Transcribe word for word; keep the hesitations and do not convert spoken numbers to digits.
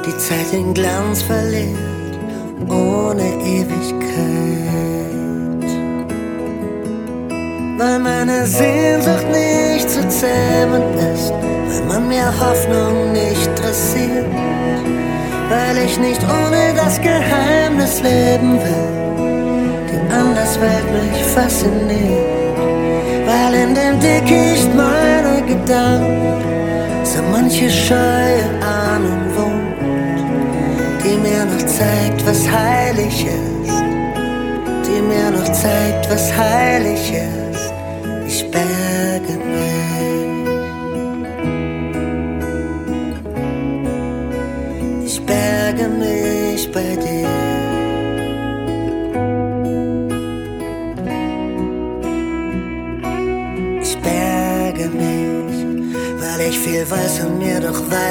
die Zeit den Glanz verliert, ohne Ewigkeit. Weil meine Sehnsucht nicht zu zähmen ist, weil man mir Hoffnung nicht dressiert, weil ich nicht ohne das Geheimnis leben will, die Anderswelt mich fasziniert, weil in dem Dickicht meiner Gedanken so manche scheue Ahnung wohnt, die mir noch zeigt, was heilig ist, die mir noch zeigt, was heilig ist. Ich berge mich, ich berge mich bei dir. Ich berge mich, weil ich viel weiß und mir doch weiß,